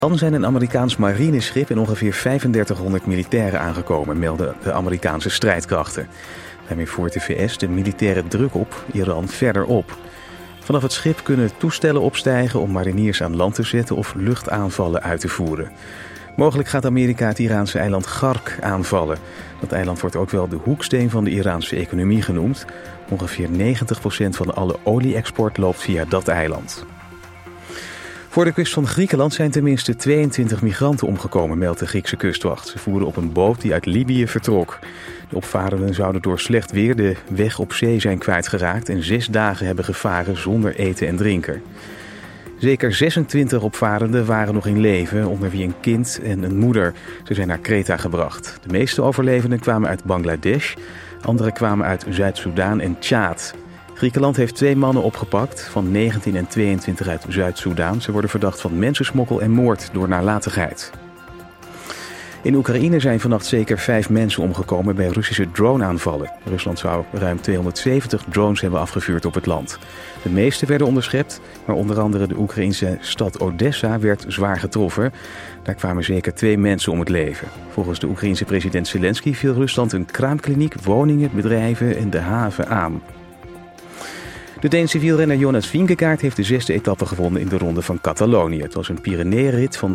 Dan zijn een Amerikaans marineschip en ongeveer 3500 militairen aangekomen, melden de Amerikaanse strijdkrachten. Daarmee voert de VS de militaire druk op Iran verder op. Vanaf het schip kunnen toestellen opstijgen om mariniers aan land te zetten of luchtaanvallen uit te voeren. Mogelijk gaat Amerika het Iraanse eiland Gark aanvallen. Dat eiland wordt ook wel de hoeksteen van de Iraanse economie genoemd. Ongeveer 90% van alle olie-export loopt via dat eiland. Voor de kust van Griekenland zijn tenminste 22 migranten omgekomen, meldt de Griekse kustwacht. Ze voeren op een boot die uit Libië vertrok. De opvarenden zouden door slecht weer de weg op zee zijn kwijtgeraakt en 6 dagen hebben gevaren zonder eten en drinken. Zeker 26 opvarenden waren nog in leven, onder wie een kind en een moeder. Ze zijn naar Kreta gebracht. De meeste overlevenden kwamen uit Bangladesh, anderen kwamen uit Zuid-Soedan en Tjaad. Griekenland heeft 2 mannen opgepakt, van 19 en 22 uit Zuid-Soedan. Ze worden verdacht van mensensmokkel en moord door nalatigheid. In Oekraïne zijn vannacht zeker 5 mensen omgekomen bij Russische drone-aanvallen. Rusland zou ruim 270 drones hebben afgevuurd op het land. De meeste werden onderschept, maar onder andere de Oekraïnse stad Odessa werd zwaar getroffen. Daar kwamen zeker 2 mensen om het leven. Volgens de Oekraïense president Zelensky viel Rusland een kraamkliniek, woningen, bedrijven en de haven aan. De Deense wielrenner Jonas Vingegaard heeft de 6e etappe gewonnen in de Ronde van Catalonië. Het was een Pyreneeënrit van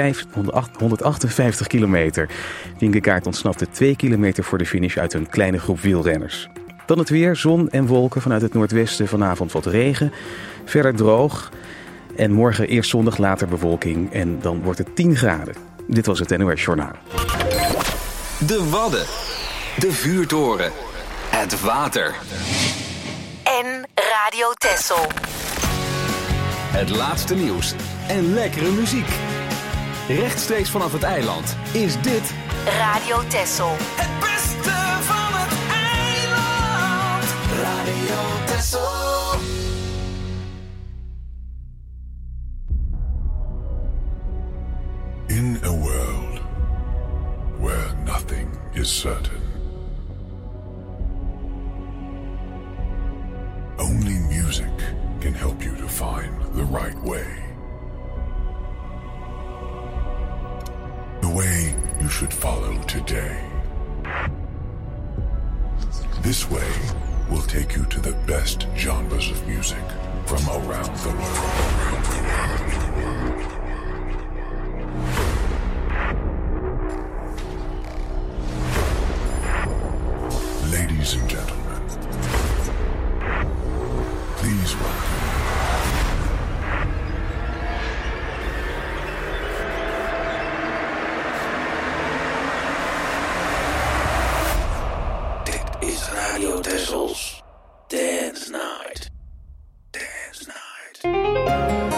158 kilometer. Vingegaard ontsnapte 2 kilometer voor de finish uit een kleine groep wielrenners. Dan het weer, zon en wolken vanuit het noordwesten, vanavond wat regen. Verder droog en morgen eerst zonnig, later bewolking en dan wordt het 10 graden. Dit was het NOS Journaal. De Wadden, de vuurtoren, het water. En Radio Texel. Het laatste nieuws en lekkere muziek. Rechtstreeks vanaf het eiland is dit Radio Texel. Het beste van het eiland. Radio Texel. In a world where nothing is certain, only music can help you to find the right way. The way you should follow today. This way will take you to the best genres of music from around the world. Ladies and gentlemen, please welcome Dit is Radio Texels Dance Night. Dance Night.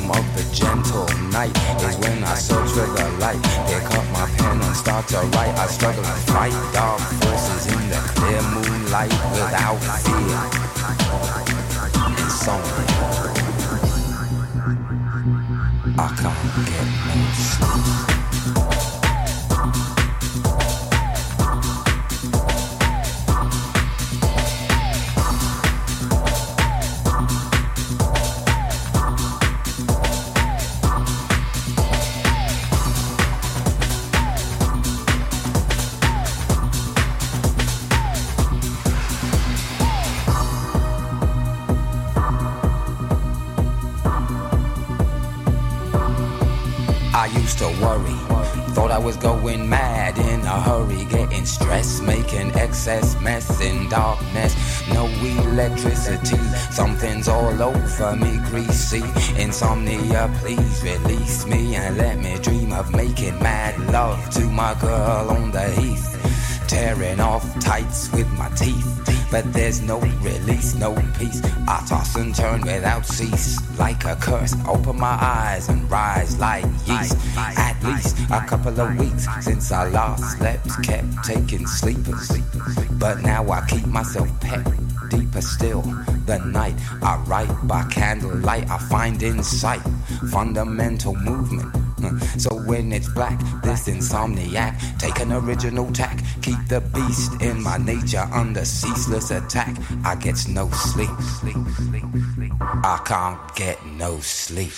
rhythm of the gentle night is when I search for the light. Pick up my pen and start to write. I struggle to fight dark forces in the clear moonlight without fear. Insomnia. I can't get no sleep. To worry, thought I was going mad in a hurry, getting stressed, making excess mess in darkness. No electricity, something's all over me, greasy. Insomnia, please release me and let me dream of making mad love to my girl on the heath, tearing off tights with my teeth. But there's no release, no peace. I toss and turn without cease, like a curse. Open my eyes and rise like yeast. At least a couple of weeks since I last slept, kept taking sleepers. But now I keep myself pet. Deeper still, the night I write by candlelight. I find insight, fundamental movement. So when it's black, this insomniac, take an original tack. Keep the beast in my nature under ceaseless attack. I get no sleep. I can't get no sleep.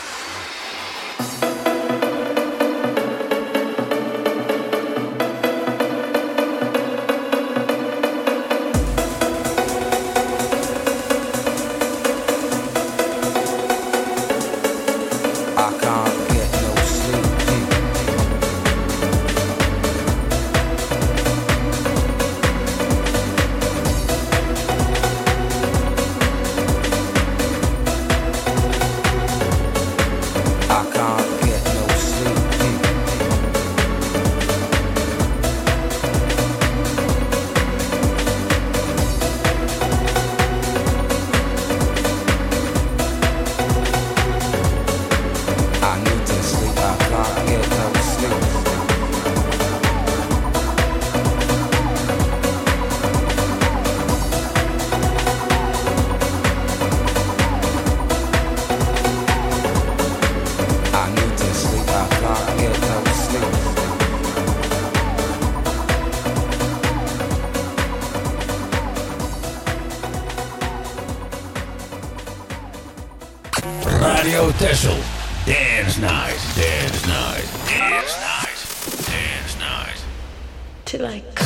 Radio Tessel. Dance night, dance night, dance night, dance night. Till I come.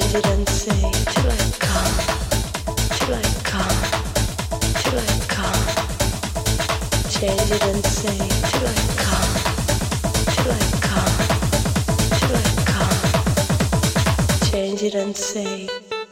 Change it and say till I come, till I come, till I come. Change it and say till I come, till I come, till I come. Change it and say.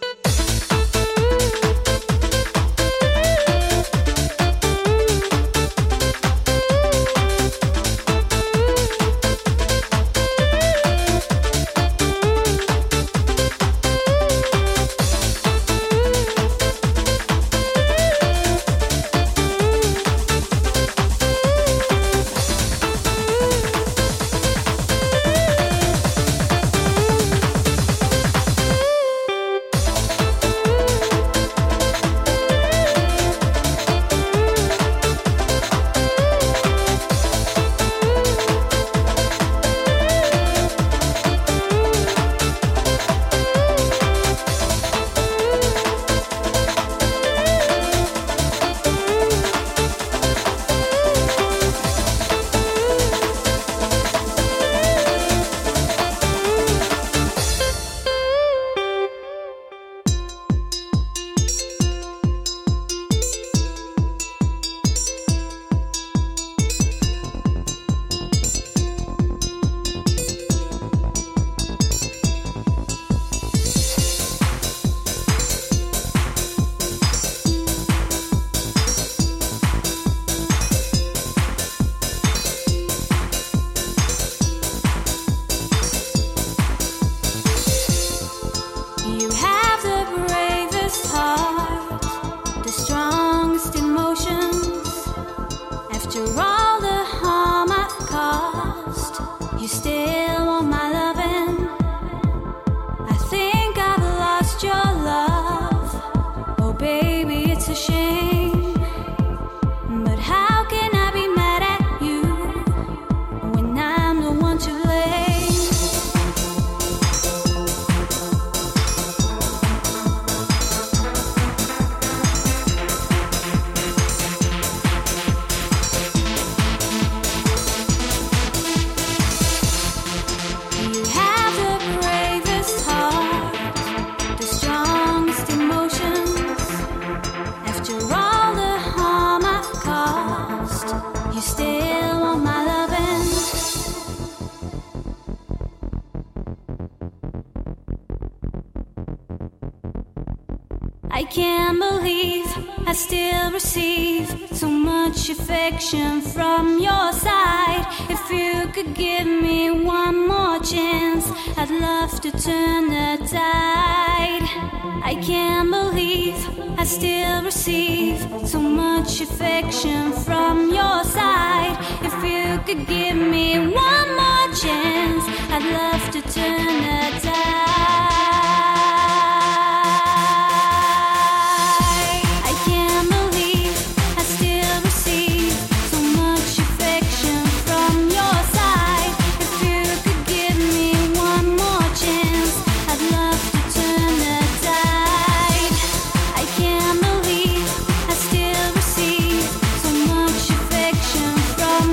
I can't believe I still receive so much affection from your side. If you could give me one more chance, I'd love to turn the tide. I can't believe I still receive so much affection from your side. If you could give me one more chance, I'd love to turn the tide.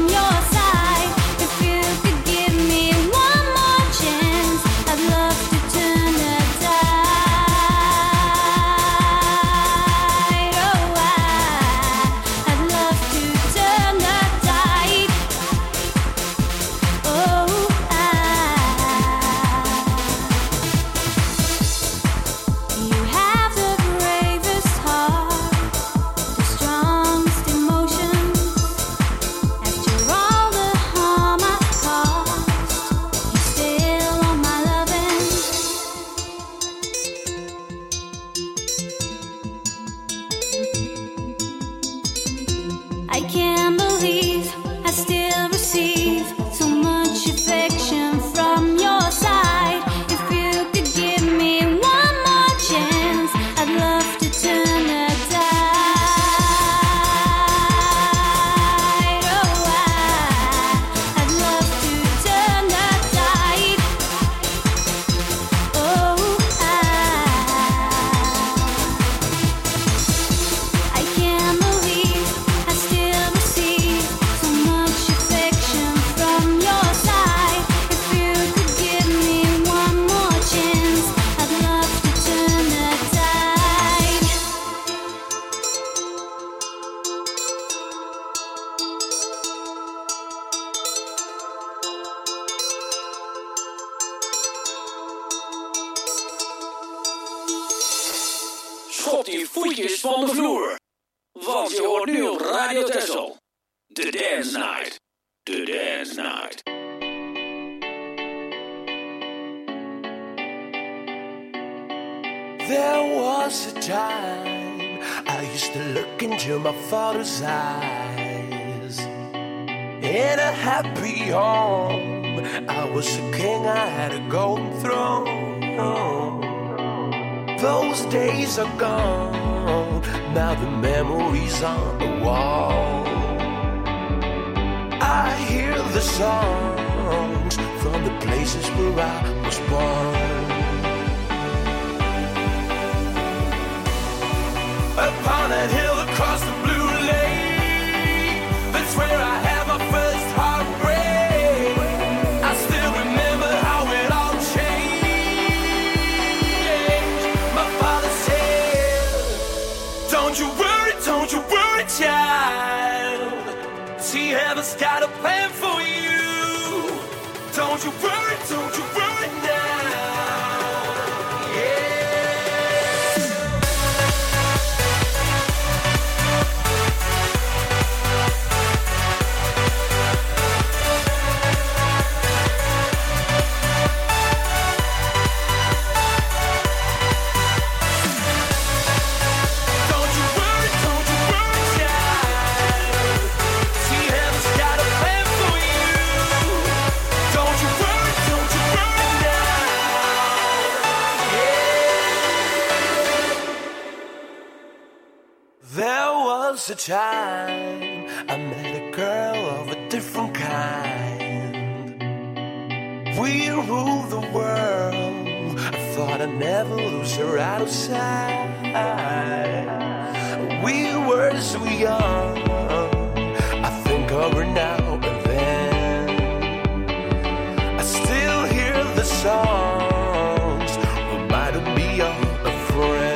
Love to Schop die voetjes van de vloer. Want je hoort nu op Radio Texel. The Dance Night. The Dance Night. There was a time I used to look into my father's eyes. In a happy home, I was a king, I had a golden throne. Those days are gone, now the memories on the wall. I hear the songs from the places where I was born. Upon that hill across the blue lake, that's where I had my first heartbreak. I still remember how it all changed. My father said, don't you worry, child. See, heaven's got a plan for you. Don't you worry now. A time I met a girl of a different kind. We ruled the world. I thought I'd never lose her out of sight. We were so young. I think of her now and then. I still hear the songs reminding me of a friend.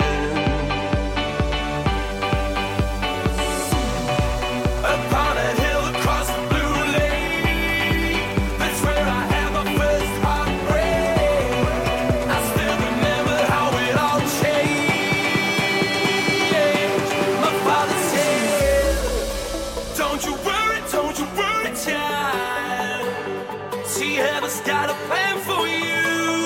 Got a plan for you.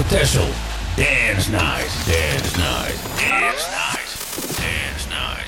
Texel. Dance night, dance night, dance night, dance night.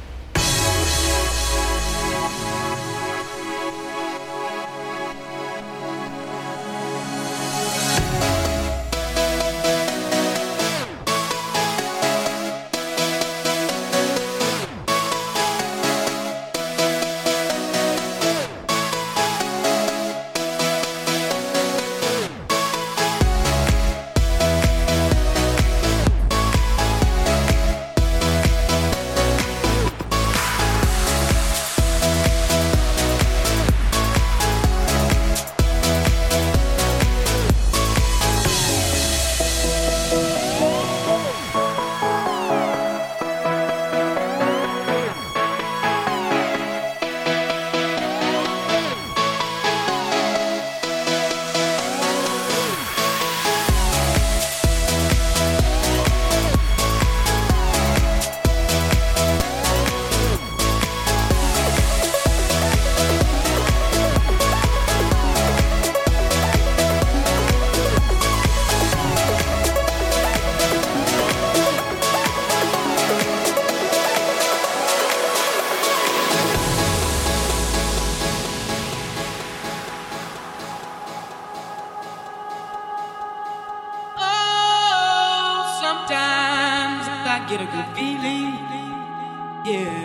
Get a good feeling, yeah.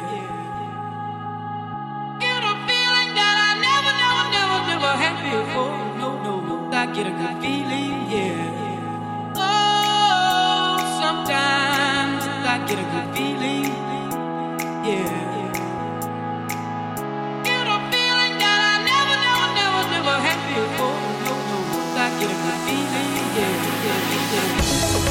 Get a feeling that I never had before. No. I get a good feeling, yeah. Oh, sometimes I get a good feeling, yeah. Get a feeling that I never had before. No. I get a good feeling, yeah.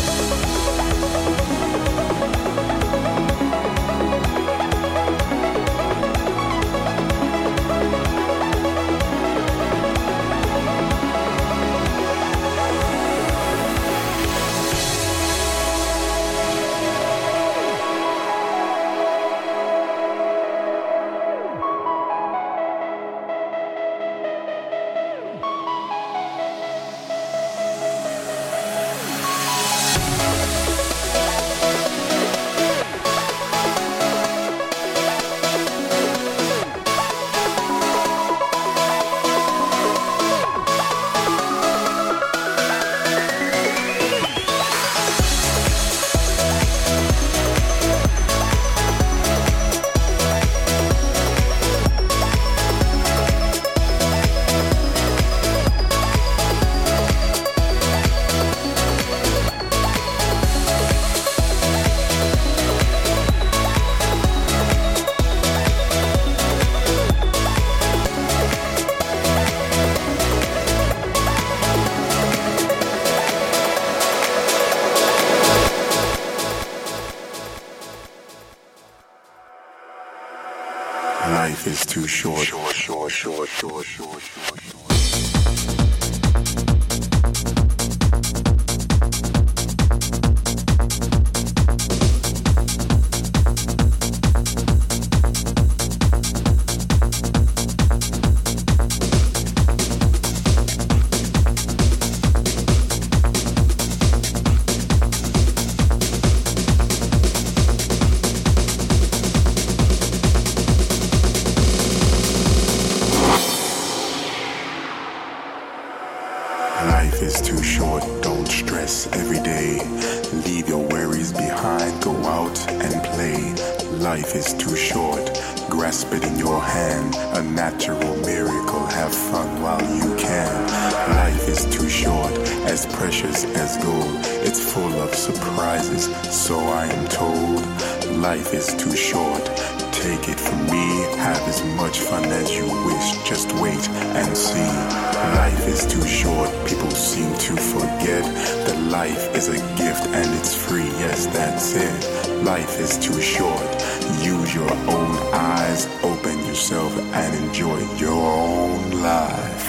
Life is too short. Life is too short, don't stress every day. Leave your worries behind, go out and play. Life is too short, grasp it in your hand. A natural miracle, have fun while you can. Life is too short, as precious as gold. It's full of surprises, so I am told. Life is too short, take it from me. Have as much fun as you wish, just wait and see. Life is too short, people seem to forget that life is a gift and it's free, yes, that's it. Life is too short, use your own eyes, open yourself and enjoy your own life.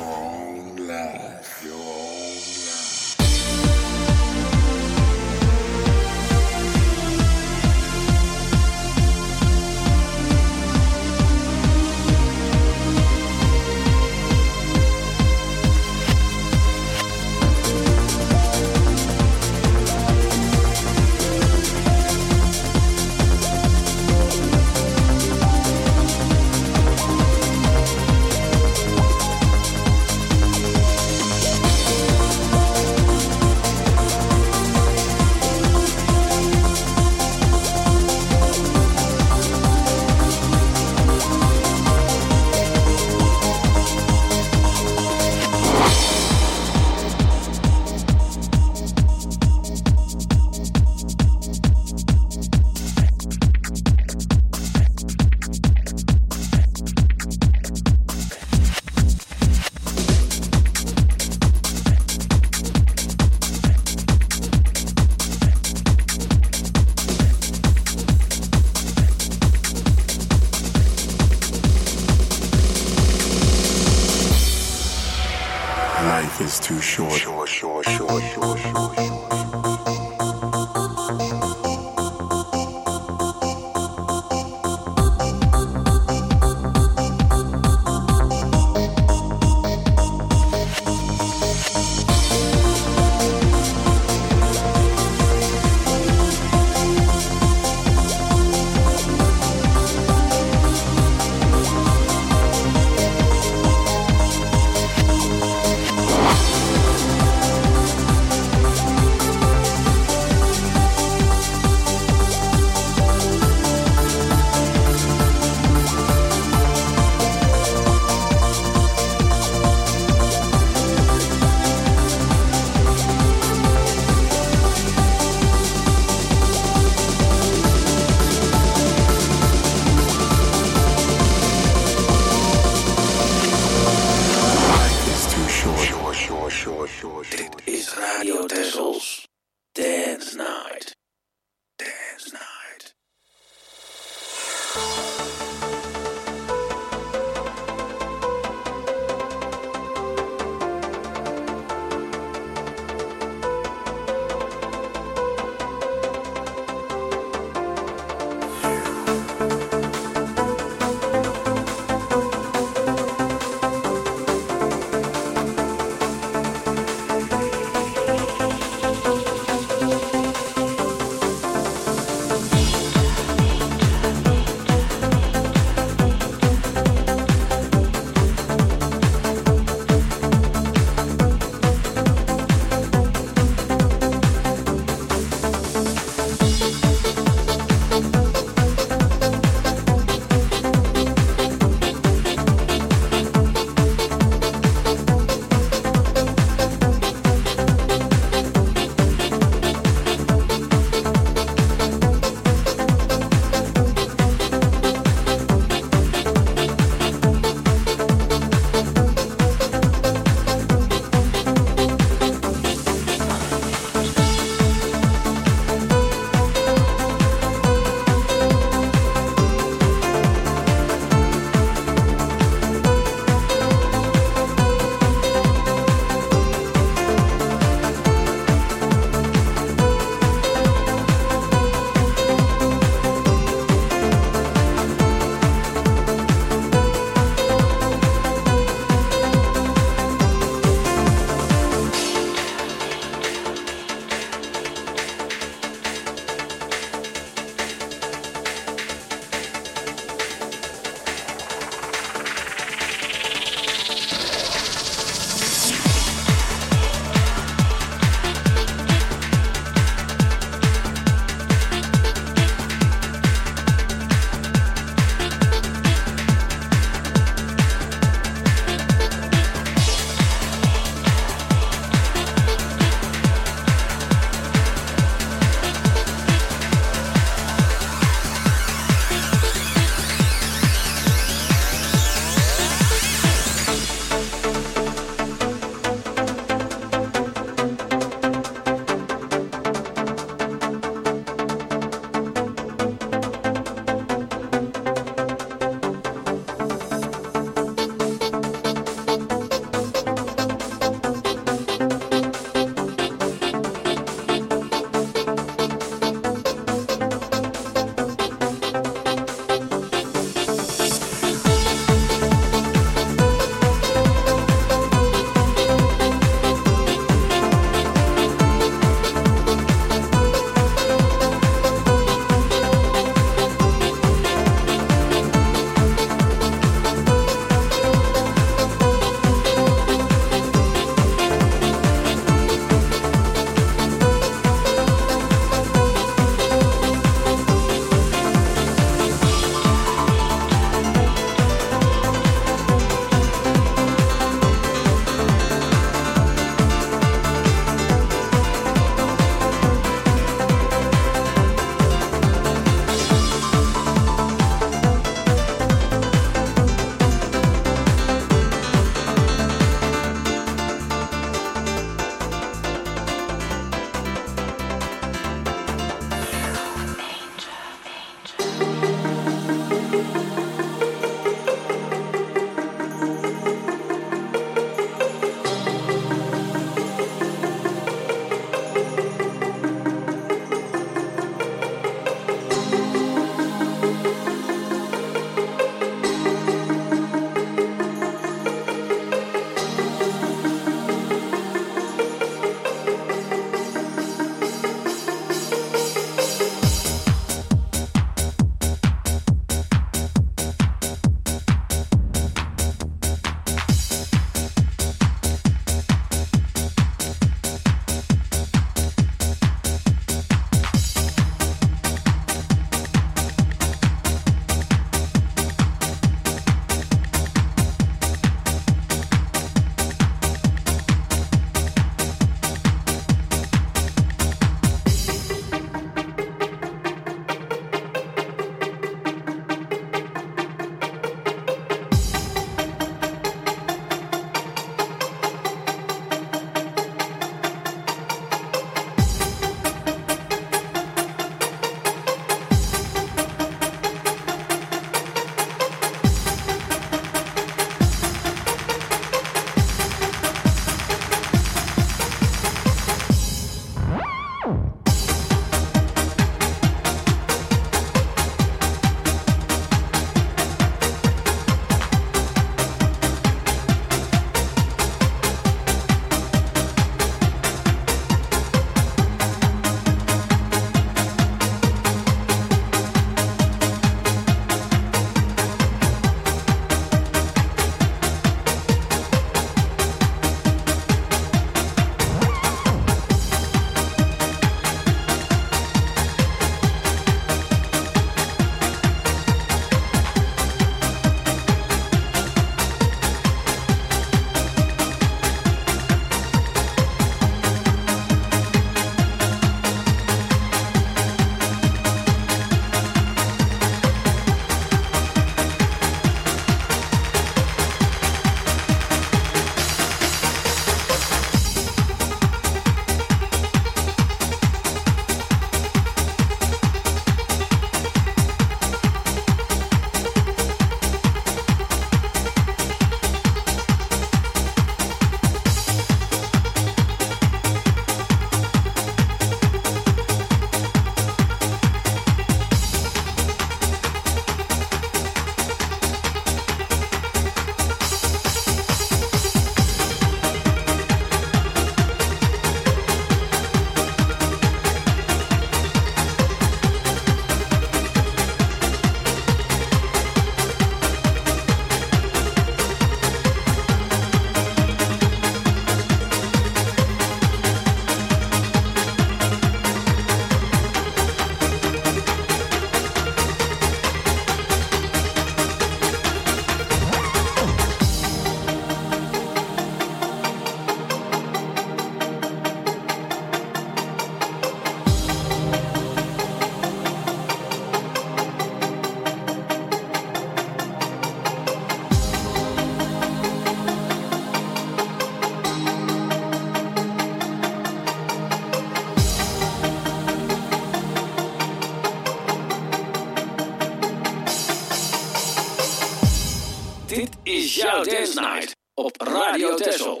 is jouw Dance Night op Radio Texel.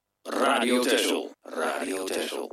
Radio Texel. Radio Texel.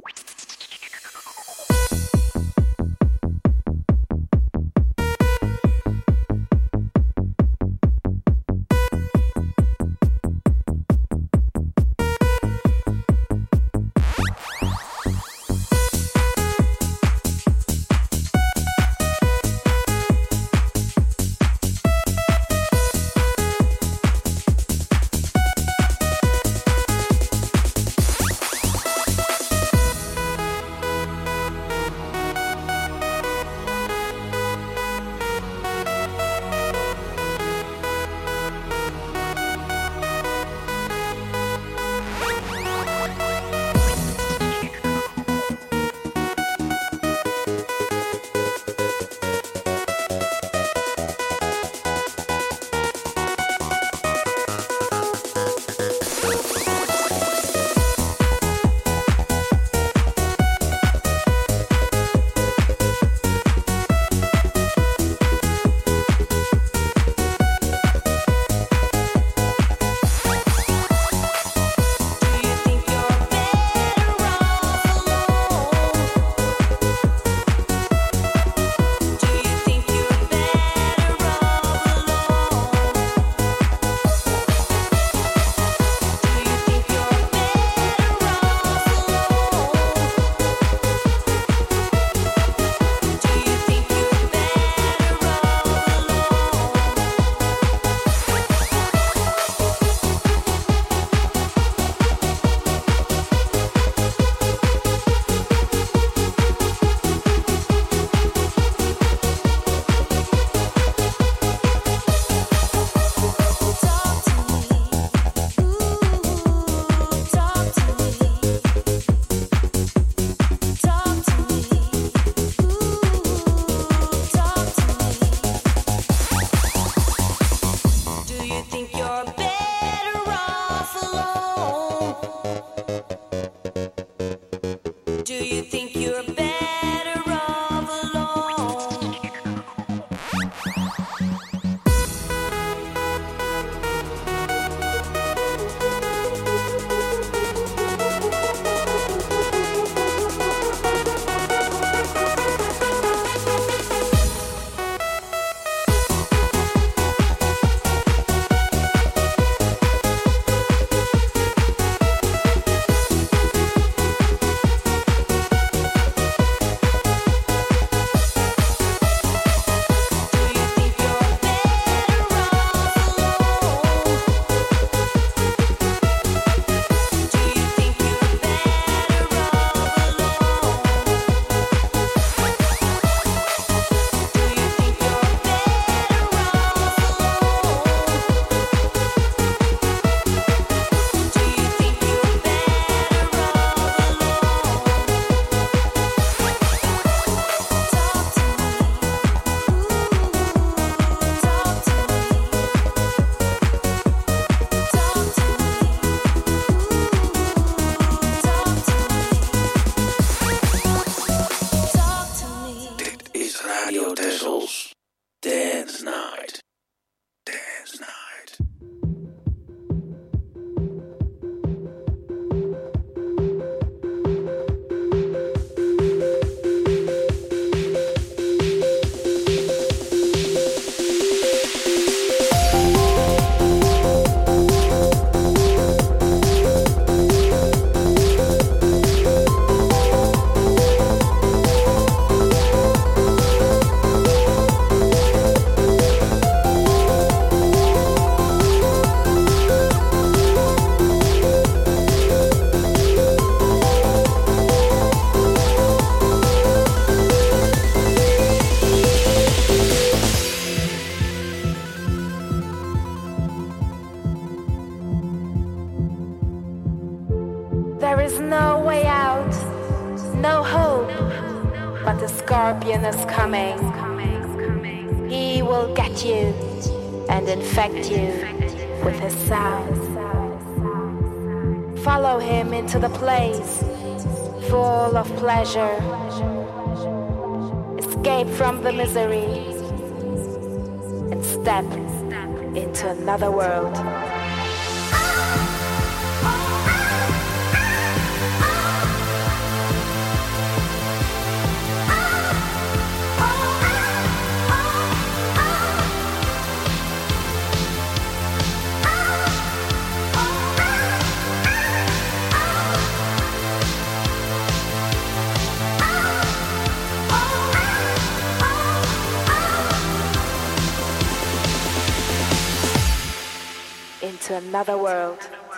Radio Tessel's Dance Night. Dance Night. There is no way out, no hope, but the scorpion is coming. He will get you and infect you with his sound. Follow him into the place full of pleasure. Escape from the misery and step into another world. Into another world.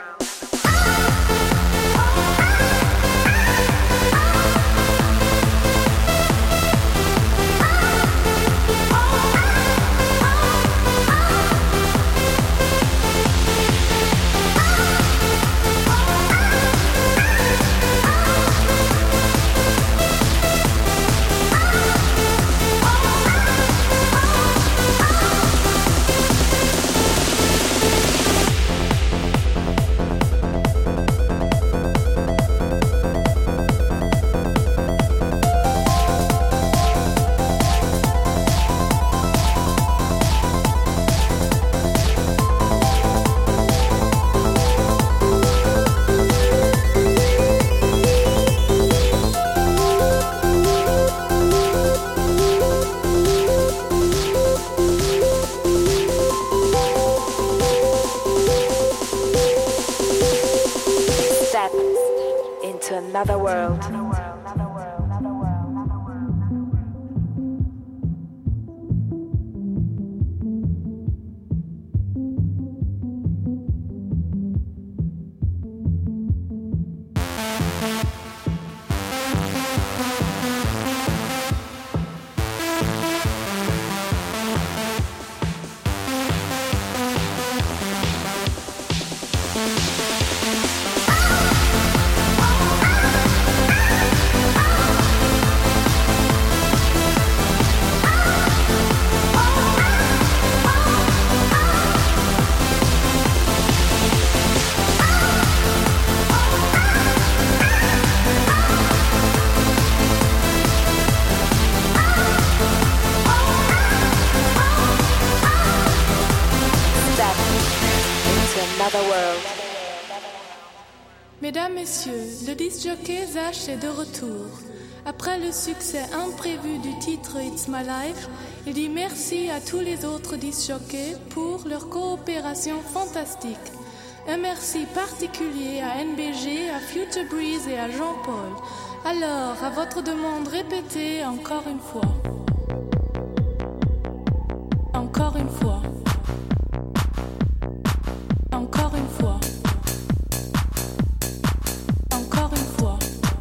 Another world. Mesdames, Messieurs, le disc-jockey Zach est de retour. Après le succès imprévu du titre It's My Life, il dit merci à tous les autres disc-jockeys pour leur coopération fantastique. Un merci particulier à NBG, à Future Breeze et à Jean-Paul. Alors, à votre demande, répétez encore une fois. Encore une fois. Encore une fois. Encore une fois.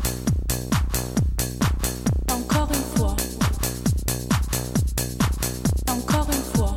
Encore une fois. Encore une fois.